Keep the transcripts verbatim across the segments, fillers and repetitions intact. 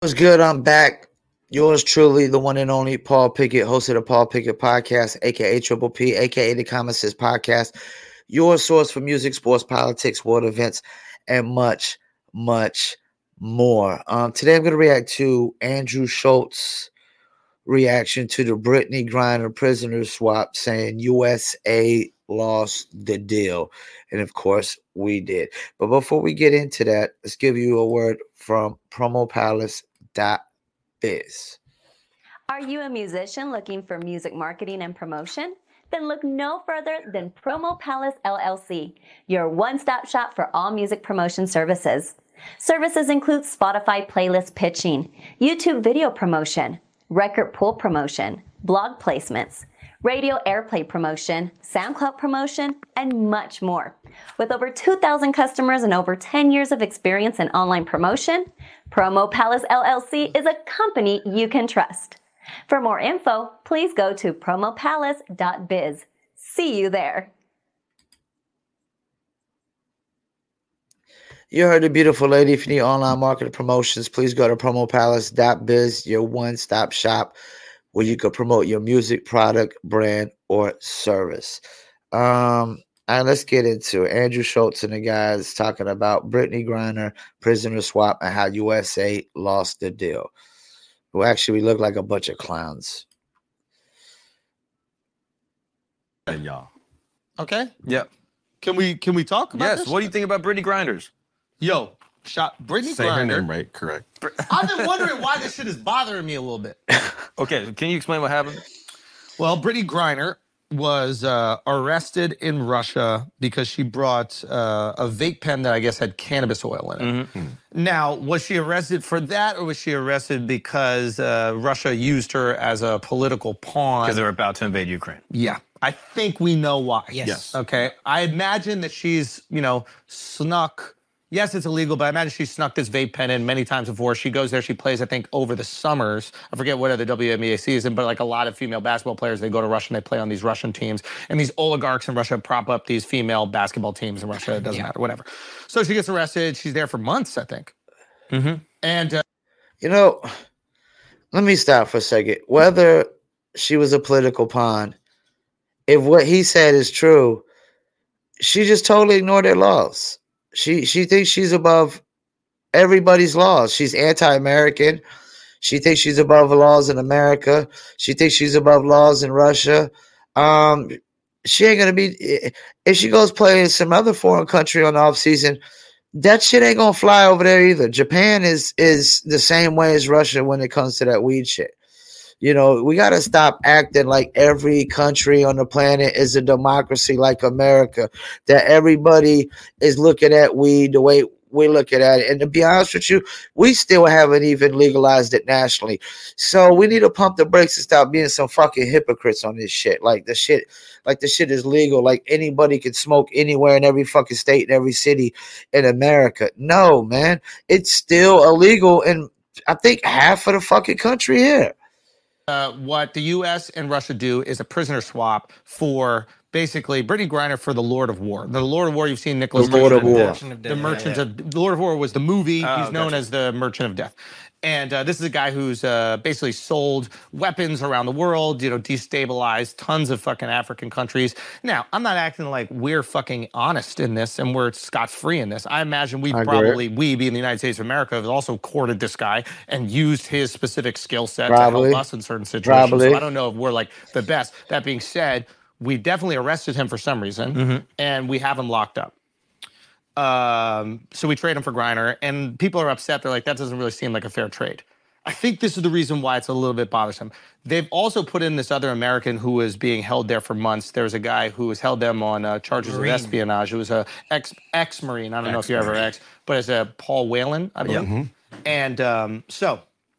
What's good? I'm back. Yours truly, the one and only Paul Pickett, host of the Paul Pickett Podcast, aka Triple P, aka the Common Sense Podcast. Your source for music, sports, politics, world events, and much, much more. Um, today I'm going to react to Andrew Schultz's reaction to the Brittney Griner prisoner swap, saying U S A lost the deal. And of course, we did. But before we get into that, let's give you a word from promo palace dot biz. Are you a musician looking for music marketing and promotion? Then look no further than Promo Palace L L C, your one-stop shop for all music promotion services. Services include Spotify playlist pitching, YouTube video promotion, record pool promotion, blog placements, radio airplay promotion, SoundCloud promotion, and much more. With over two thousand customers and over ten years of experience in online promotion, Promo Palace L L C is a company you can trust. For more info, please go to promo palace dot biz. See you there. You heard the beautiful lady. If you need online marketing promotions, please go to promo palace dot biz, your one-stop shop where you can promote your music, product, brand, or service. Um, all right, let's get into it. Andrew Schultz and the guys talking about Brittney Griner, prisoner swap, and how U S A lost the deal. Well, actually, we look like a bunch of clowns. And y'all. Okay. Yep. Can we can we talk about Yes. this? What do you think about Brittney Grinders? Yo, shot Brittney Say her Griner. name right, correct. I've been wondering why this shit is bothering me a little bit. Okay, can you explain what happened? Well, Brittney Griner was uh, arrested in Russia because she brought uh, a vape pen that I guess had cannabis oil in it. Mm-hmm. Now, was she arrested for that, or was she arrested because uh, Russia used her as a political pawn? Because they're about to invade Ukraine. Yeah. I think we know why. Yes. Yes. Okay. I imagine that she's, you know, snuck. Yes, it's illegal, but I imagine she snuck this vape pen in many times before. She goes there, she plays, I think, over the summers. I forget what the W N B A season, but like a lot of female basketball players, they go to Russia and they play on these Russian teams. And these oligarchs in Russia prop up these female basketball teams in Russia. It doesn't Yeah. matter, whatever. So she gets arrested. She's there for months, I think. Mm-hmm. And uh, You know, let me stop for a second. Whether she was a political pawn, if what he said is true, she just totally ignored their laws. She she thinks she's above everybody's laws. She's anti-American. She thinks she's above the laws in America. She thinks she's above laws in Russia. Um, she ain't gonna be if she goes play in some other foreign country on the off season. That shit ain't gonna fly over there either. Japan is is the same way as Russia when it comes to that weed shit. You know, we got to stop acting like every country on the planet is a democracy like America, that everybody is looking at weed the way we're looking at it. And to be honest with you, we still haven't even legalized it nationally. So we need to pump the brakes and stop being some fucking hypocrites on this shit. Like the shit, like the shit is legal. Like anybody can smoke anywhere in every fucking state in every city in America. No, man, it's still illegal in I think half of the fucking country here. Uh, what the U S and Russia do is a prisoner swap for basically Brittney Griner for the Lord of War. The Lord of War, you've seen Nicholas. The Lord of War. The Merchants of the Lord of War was the movie. Oh, He's known gotcha. as the Merchant of Death. And uh, this is a guy who's uh, basically sold weapons around the world, you know, destabilized tons of fucking African countries. Now, I'm not acting like we're fucking honest in this and we're scot-free in this. I imagine we I agree. probably, we being the United States of America, have also courted this guy and used his specific skill set to Probably. help us in certain situations. Probably. So I don't know if we're like the best. That being said, we definitely arrested him for some reason, Mm-hmm. and we have him locked up. Um, so we trade him for Griner, and people are upset. They're like, that doesn't really seem like a fair trade. I think this is the reason why it's a little bit bothersome. They've also put in this other American who was being held there for months. There's a guy who has held them on uh, charges Marine. of espionage. Who was a ex ex Marine. I don't know if you're ever ex, but it's a Paul Whelan, I believe. Yeah. And um, so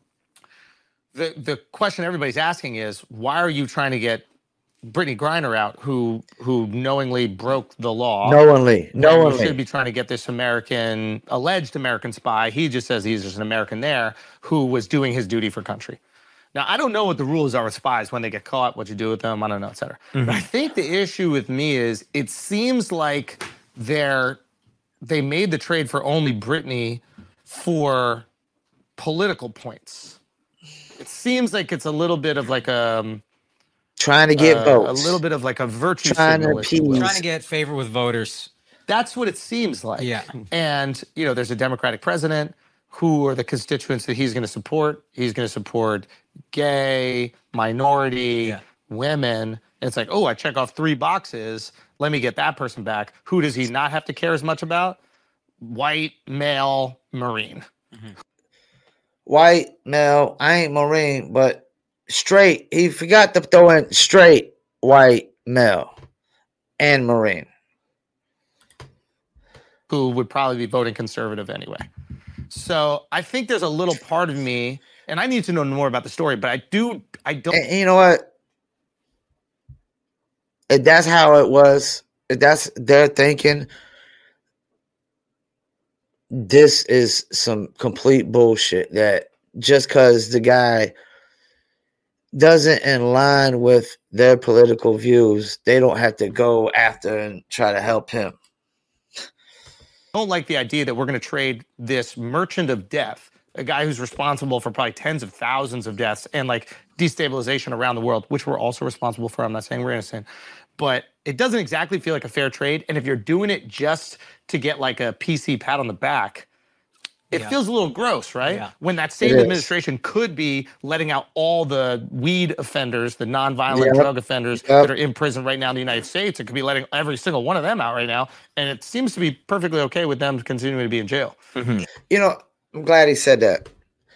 the the question everybody's asking is, why are you trying to get Brittney Griner out, who who knowingly broke the law? Knowingly, We knowingly. should be trying to get this American, alleged American spy. He just says he's just an American there who was doing his duty for country. Now, I don't know what the rules are with spies when they get caught, what you do with them, I don't know, et cetera. But I think the issue with me is it seems like they're, they made the trade for only Brittney for political points. It seems like it's a little bit of like a um, trying to get uh, votes, a little bit of like a virtue trying signal, to if you will. appease. Trying to get favor with voters. That's what it seems like. Yeah. And, you know, there's a Democratic president. Who are the constituents that he's going to support? He's going to support gay, minority, Yeah. women. And it's like, oh, I check off three boxes. Let me get that person back. Who does he not have to care as much about? White, male, Marine. White, male, I ain't Marine, but straight. He forgot to throw in straight, white, male, and Marine. Who would probably be voting conservative anyway. So I think there's a little part of me, and I need to know more about the story, but I do, I don't. And, and you know what? If that's how it was, if that's their thinking, this is some complete bullshit that just because the guy doesn't in line with their political views, they don't have to go after and try to help him. don't like the idea that we're going to trade this merchant of death, a guy who's responsible for probably tens of thousands of deaths and like destabilization around the world, which we're also responsible for. I'm not saying we're innocent, but it doesn't exactly feel like a fair trade. And if you're doing it just to get like a P C pat on the back, it Yeah. feels a little gross, right? Yeah. When that same It is. administration could be letting out all the weed offenders, the nonviolent Yep. drug offenders Yep. that are in prison right now in the United States. It could be letting every single one of them out right now. And it seems to be perfectly okay with them continuing to be in jail. Mhm. You know, I'm glad he said that.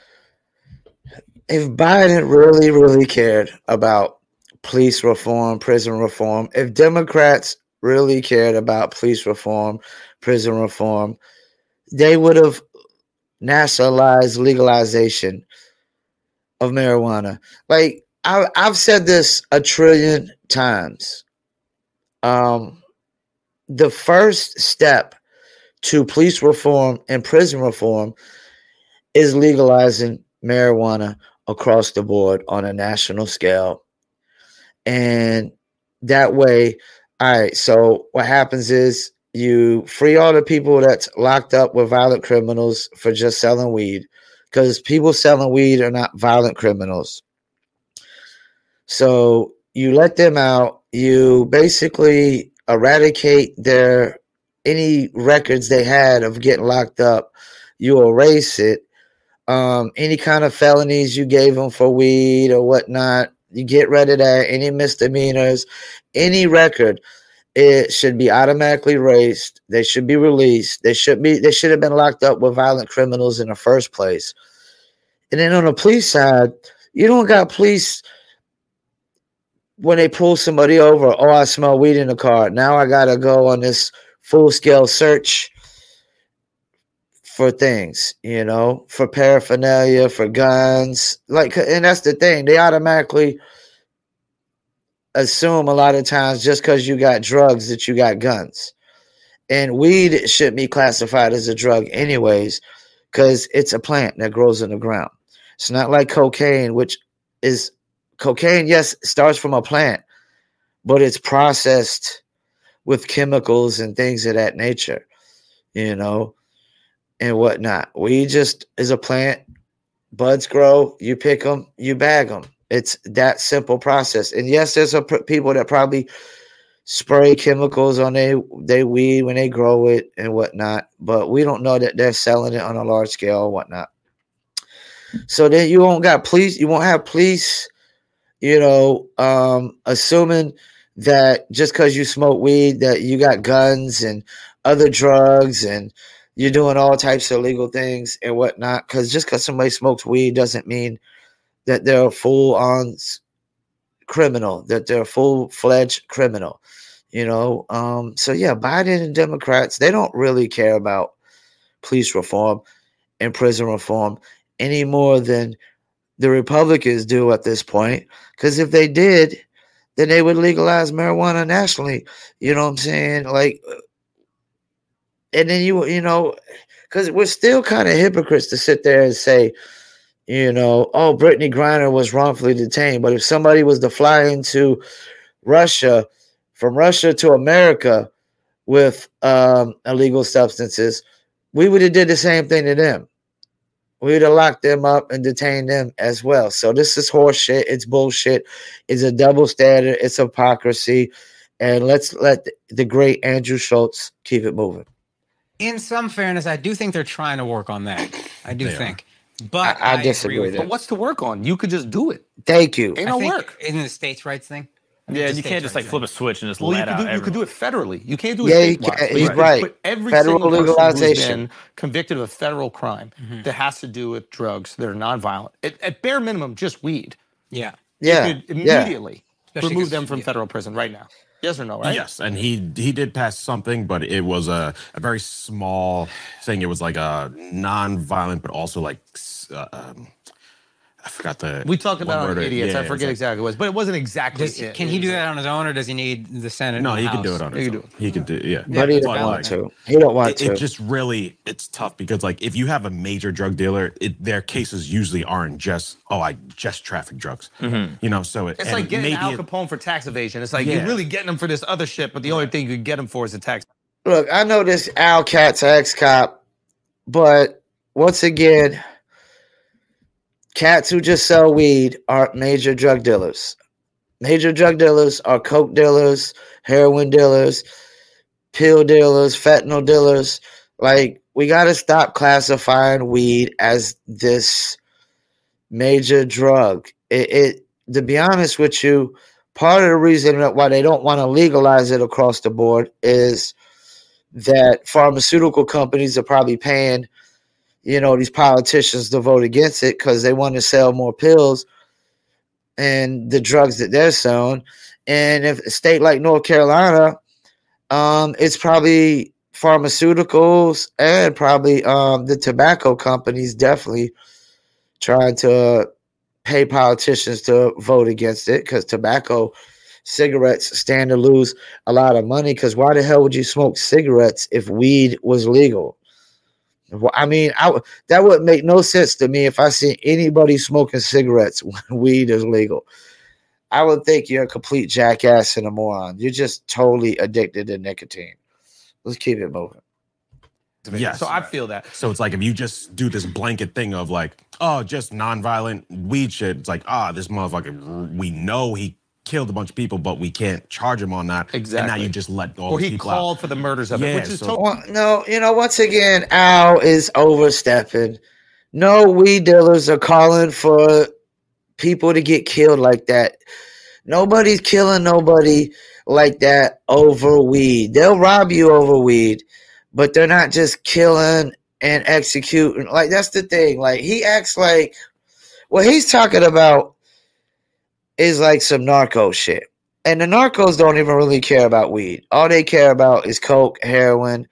If Biden really, really cared about police reform, prison reform, if Democrats really cared about police reform, prison reform, they would have nationalized legalization of marijuana. Like I, I've said this a trillion times. Um, the first step to police reform and prison reform is legalizing marijuana across the board on a national scale. And that way, all right, so what happens is you free all the people that's locked up with violent criminals for just selling weed, because people selling weed are not violent criminals. So you let them out, you basically eradicate their any records they had of getting locked up, you erase it. Um, any kind of felonies you gave them for weed or whatnot, you get rid of that. Any misdemeanors, any record, it should be automatically erased. They should be released. They should be. They should have been locked up with violent criminals in the first place. And then on the police side, you don't got police when they pull somebody over. Oh, I smell weed in the car. Now I gotta go on this full scale search for things, you know, for paraphernalia, for guns. Like, and that's the thing. They automatically assume a lot of times just because you got drugs that you got guns. And weed should be classified as a drug anyways, because it's a plant that grows in the ground. It's not like cocaine, which is cocaine, yes, starts from a plant, but it's processed with chemicals and things of that nature, you know, and whatnot. Weed just is a plant. Buds grow, you pick them, you bag them. It's that simple process. And yes, there's a pr- people that probably spray chemicals on their they weed when they grow it and whatnot, but we don't know that they're selling it on a large scale or whatnot. So then you won't got police, you won't have police, you know, um, assuming that just because you smoke weed that you got guns and other drugs and you're doing all types of illegal things and whatnot. Because just because somebody smokes weed doesn't mean that they're a full-on criminal, that they're a full-fledged criminal, you know. Um, so, yeah, Biden and Democrats, they don't really care about police reform and prison reform any more than the Republicans do at this point. Because if they did, then they would legalize marijuana nationally. You know what I'm saying? Like, and then you, you know, because we're still kind of hypocrites to sit there and say, you know, oh, Brittany Griner was wrongfully detained. But if somebody was to fly into Russia, from Russia to America with um, illegal substances, we would have did the same thing to them. we would have locked them up and detained them as well. So this is horseshit. It's bullshit. It's a double standard. It's hypocrisy. And let's let the great Andrew Schultz keep it moving. In some fairness, I do think they're trying to work on that. I do They think. But I- I I, disagree agree with with that. But what's to work on? You could just do it. Thank you. Ain't I no think work. in the states' rights thing. I think Yeah, the you states' can't just like rights flip a thing. switch and just Well, let you could out do you could everyone. do it federally. You can't do it Yeah, you statewide. can- So he's could right. put every Federal single person legalization. who's been convicted of a federal crime Mm-hmm. that has to do with drugs that are nonviolent, at, at bare minimum, just weed. Yeah. Yeah. You could yeah. immediately Especially remove 'cause- them from yeah. federal prison right now. Yes or no? Right? Yes, and he he did pass something, but it was a, a very small thing. It was like a non-violent, but also like s- uh, um, I forgot the. We talked one about it on word. idiots. Yeah, I it was forget like- exactly what it was, but it wasn't exactly. Does, it. can It he was do like- that on his own, or does he need the Senate? No, and he the could do House? it on He his could own. do He could do yeah. But he it's don't valid, want man. to. He don't want It, to. it just really it's tough because like if you have a major drug dealer, it, their cases usually aren't just oh I just traffic drugs, you know. So it, It's and like getting maybe Al it- Capone for tax evasion. It's like Yeah. you're really getting him for this other shit, but the only thing you can get him for is a tax. Look, I know this Al Cat's ex-cop, but once again, cats who just sell weed aren't major drug dealers. Major drug dealers are coke dealers, heroin dealers, pill dealers, fentanyl dealers. Like, we got to stop classifying weed as this major drug. It, it, to be honest with you, part of the reason that why they don't want to legalize it across the board is that pharmaceutical companies are probably paying, you know, these politicians to vote against it because they want to sell more pills and the drugs that they're selling. And if a state like North Carolina, um, it's probably pharmaceuticals and probably um, the tobacco companies definitely trying to pay politicians to vote against it because tobacco cigarettes stand to lose a lot of money because why the hell would you smoke cigarettes if weed was legal? Well, I mean, I w- that would make no sense to me if I see anybody smoking cigarettes when weed is legal. I would think you're a complete jackass and a moron. You're just totally addicted to nicotine. Let's keep it moving. Yes. So I feel that. So it's like if you just do this blanket thing of like, oh, just nonviolent weed shit, it's like, ah, this motherfucker, we know he killed a bunch of people, but we can't charge him on that. And now Exactly. you just let all Or these he people called out. for the murders of Yeah, it, which is so- totally. Well, no, you know, once again, Al is overstepping. No weed dealers are calling for people to get killed like that. Nobody's killing nobody like that over weed. They'll rob you over weed, but they're not just killing and executing. Like, that's the thing. Like, he acts like what he's talking about is like some narco shit. And the narcos don't even really care about weed. All they care about is coke, heroin,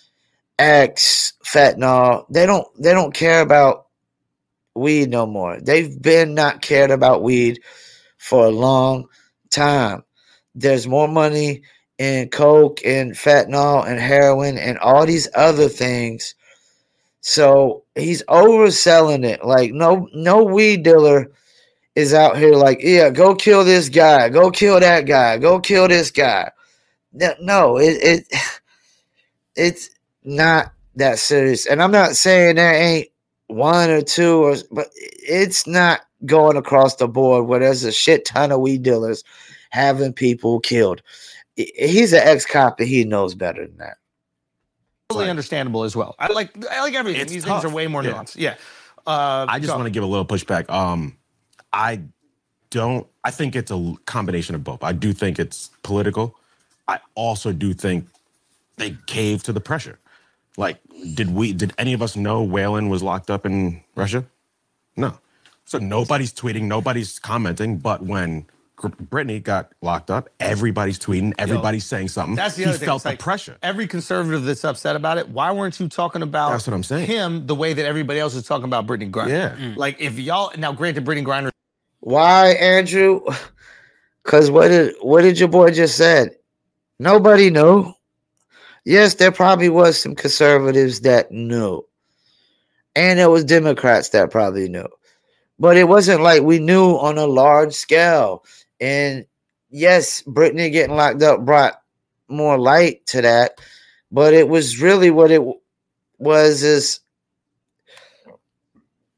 X, fentanyl. They don't they don't care about weed no more. They've been not cared about weed for a long time. There's more money in coke and fentanyl and heroin and all these other things. So he's overselling it. Like no no weed dealer is out here like, yeah, go kill this guy, go kill that guy, go kill this guy. No, it, it it's not that serious. And I'm not saying there ain't one or two, or but it's not going across the board where there's a shit ton of weed dealers having people killed. He's an ex-cop and he knows better than that. Totally Like- understandable as well. I like I like everything. It's These tough. things are way more Yeah. nuanced. Yeah. Uh, I just go. want to give a little pushback. Um, I don't. I think it's a l- combination of both. I do think it's political. I also do think they cave to the pressure. Like, did we? Did any of us know Whalen was locked up in Russia? No. So nobody's tweeting, nobody's commenting. But when Gr- Brittany got locked up, everybody's tweeting, everybody's saying something. That's the he other thing. felt It's the like, pressure. Every conservative that's upset about it, why weren't you talking about That's what I'm saying. him the way that everybody else is talking about Brittany Griner? Yeah. Like if y'all now granted Brittany Griner Why, Andrew? Because what did what did your boy just said? Nobody knew. Yes, there probably was some conservatives that knew. And there was Democrats that probably knew. But it wasn't like we knew on a large scale. And yes, Brittany getting locked up brought more light to that. But it was really what it was is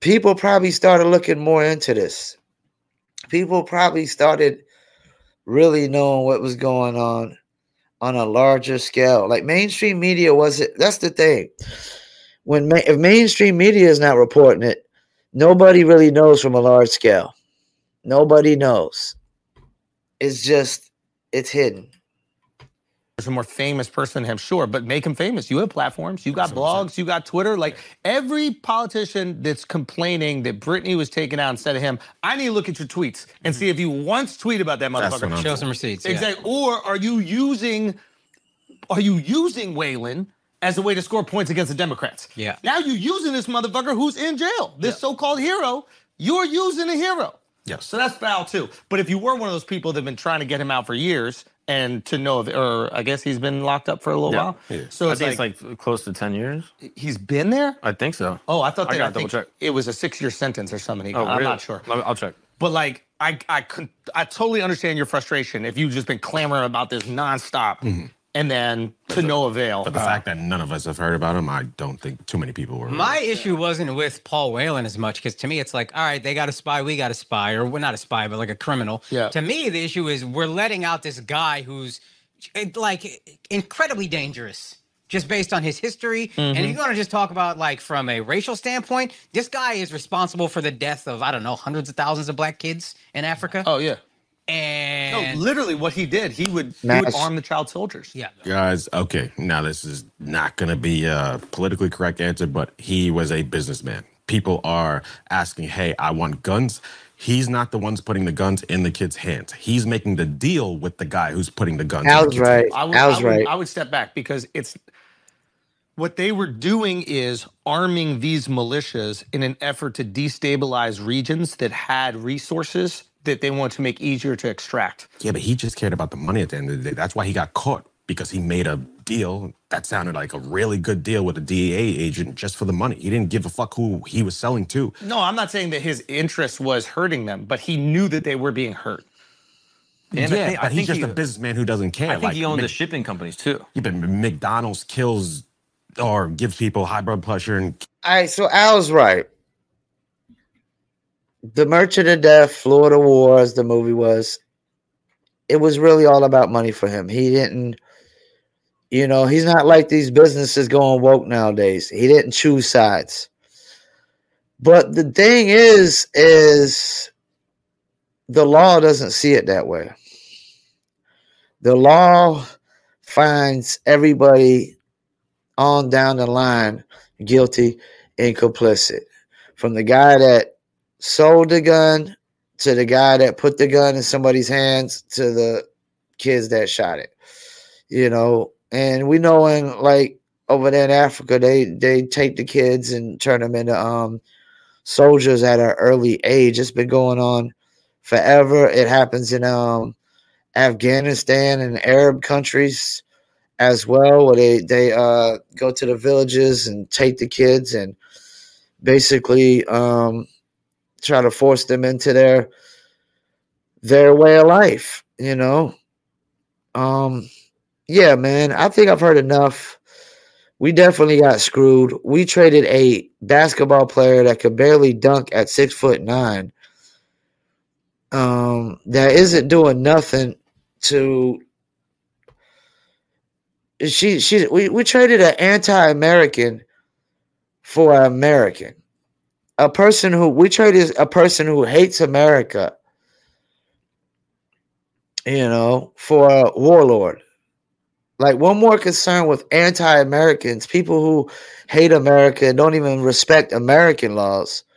people probably started looking more into this. People probably started really knowing what was going on on a larger scale. Like mainstream media wasn't. That's the thing. When ma- if mainstream media is not reporting it, nobody really knows from a large scale. Nobody knows. It's just it's hidden. There's a more famous person than him, sure, but make him famous. You have platforms, you got blogs, you got Twitter. Like every politician that's complaining that Britney was taken out instead of him, I need to look at your tweets and see if you once tweet about that That's what motherfucker. I'm Show some receipts. yeah. Exactly. Or are you using are you using Waylon as a way to score points against the Democrats? Yeah. Now you're using this motherfucker who's in jail, this so-called hero. You're using a hero. Yes. So that's foul too. But if you were one of those people that have been trying to get him out for years and to know, if, or I guess he's been locked up for a little Yeah. while. Yeah. So I it's think like, it's like close to ten years. he's been there? I think so. Oh, I thought I that, gotta I think double check. it was a six-year sentence or something. Oh, I'm really? not sure. Let me- I'll check. But like, I I could I totally understand your frustration if you've just been clamoring about this nonstop and then to no avail. But the fact that none of us have heard about him, I don't think too many people were. My issue wasn't with Paul Whelan as much, because to me it's like, all right, they got a spy, we got a spy, or we're not a spy, but like a criminal. Yeah. To me, the issue is we're letting out this guy who's eh, like incredibly dangerous, just based on his history. And if you want to just talk about like from a racial standpoint, this guy is responsible for the death of, I don't know, hundreds of thousands of black kids in Africa. Oh yeah. No, And literally what he did, he would, he Mass- would arm the child soldiers. yeah. Guys, okay, now this is not going to be a politically correct answer, but he was a businessman. People are asking, hey, I want guns. He's not the ones putting the guns in the kids' hands. He's making the deal with the guy who's putting the guns in the Al's kids' right. hands. I would, Al's I would, right. I would step back because it's what they were doing is arming these militias in an effort to destabilize regions that had resources that they want to make easier to extract. Yeah, but he just cared about the money at the end of the day. That's why he got caught, because he made a deal that sounded like a really good deal with a D E A agent just for the money. He didn't give a fuck who he was selling to. No, I'm not saying that his interest was hurting them, but he knew that they were being hurt. And I yeah, think- I but he's think just he- a businessman who doesn't care. I think like, he owned the Mc- shipping companies too. yeah, but McDonald's kills or gives people high blood pressure and All right, so Al's right. The Merchant of Death, Florida Wars, the movie was, it was really all about money for him. He didn't, you know, he's not like these businesses going woke nowadays. He didn't choose sides. But the thing is, is the law doesn't see it that way. The law finds everybody on down the line guilty and complicit. From the guy that sold the gun to the guy that put the gun in somebody's hands to the kids that shot it, you know. And we know in like over there in Africa, they they take the kids and turn them into um soldiers at an early age. It's been going on forever. It happens in um Afghanistan and Arab countries as well, where they they uh go to the villages and take the kids and basically um try to force them into their their way of life, you know. Um yeah, man, I think I've heard enough. We definitely got screwed. We traded a basketball player that could barely dunk at six foot nine. Um, that isn't doing nothing to she she we, we traded an anti-American for an American. A person who we traded a person who hates America, you know, for a warlord. Like, we're more concerned with anti-Americans, people who hate America and don't even respect American laws,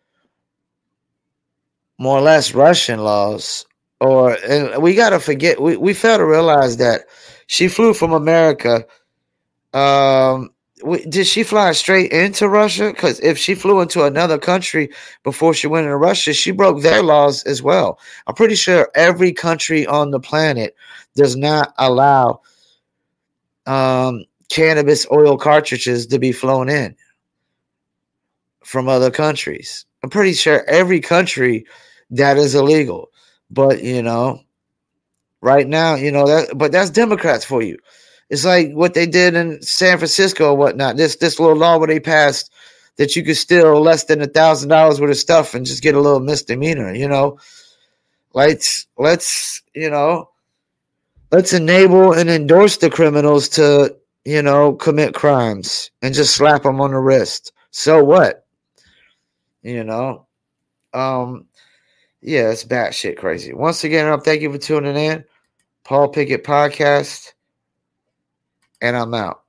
more or less Russian laws. Or and we got to forget, we, we fail to realize that she flew from America. Um, we, did she fly straight into Russia? Because if she flew into another country before she went into Russia, she broke their laws as well. I'm pretty sure every country on the planet does not allow um, cannabis oil cartridges to be flown in from other countries. I'm pretty sure every country that is illegal. But, you know, right now, you know, that, but that's Democrats for you. It's like what they did in San Francisco or whatnot. This this little law where they passed that you could steal less than a thousand dollars worth of stuff and just get a little misdemeanor, you know. Let's let's, you know, let's enable and endorse the criminals to, you know, commit crimes and just slap them on the wrist. So what? You know? Um, yeah, it's batshit crazy. Once again, um, thank you for tuning in. Paul Pickett Podcast. And I'm out.